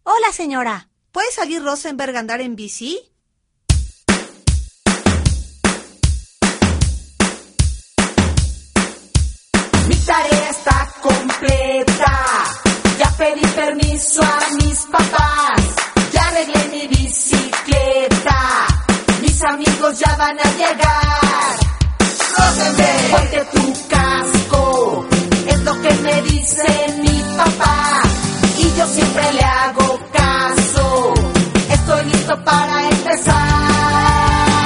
Hola, señora. ¿Puede salir Rosenberg a andar en bici? Mi tarea está completa. Ya pedí permiso a mis papás. Ya arreglé mi bicicleta. Mis amigos ya van a llegar. Rosenberg, ponte tu casco. Es lo que me dice mi papá.